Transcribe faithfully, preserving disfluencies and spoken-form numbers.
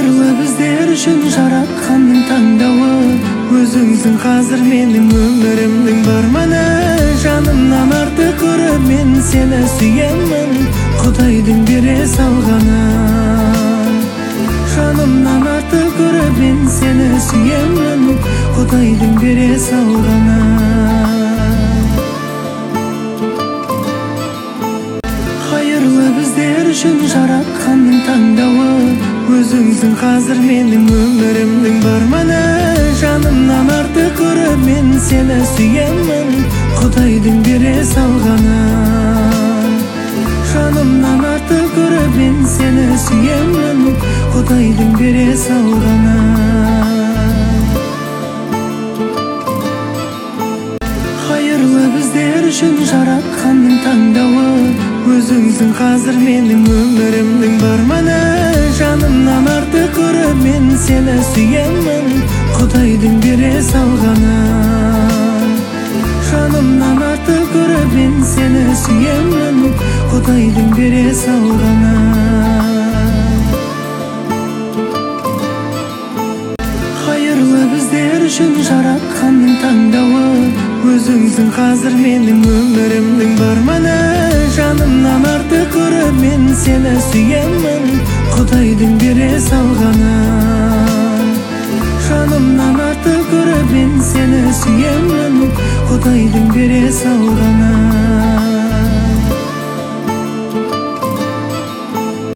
Хайырлы біздер үшін жаратқанның таңдауы, өзіңсің қазір менің өмірімнің бар мәні. Жанымнан артық көріп мен сені сүйемін, Құдайдың бере салғаны. Жанымнан артық көріп мен сені сүйемін, Құдайдың бере салғаны. Хайырлы біздер үшін жаратқанның таңдауы, өзіңсің қазір менің өмірімнің бар мәні. Жанымнан артық көріп мен сені сүйемін, Құдайдың бере салғаны. Жанымнан артық көріп мен сені сүйемін, Құдайдың бере салғаны. Хайырлы біздер үшін жаратқанның таңдауы, өзіңсің қазір менің өмірімнің бар мәні. Жанымнан артық көріп мен сені сүйемін, Құдайдың бере салғаны. Жанымнан артық көріп мен сені сүйемін, Құдайдың бере салғаны. Хайырлы біздер үшін жаратқанның таңдауы, өзіңсің қазір менің өмірімнің бар мәні. Жанымнан артық көріп мен сені сүйемін, Құдайдың бере салғаны. Жанымнан артық көріп мен сені сүйемін, Құдайдың бере салғаны.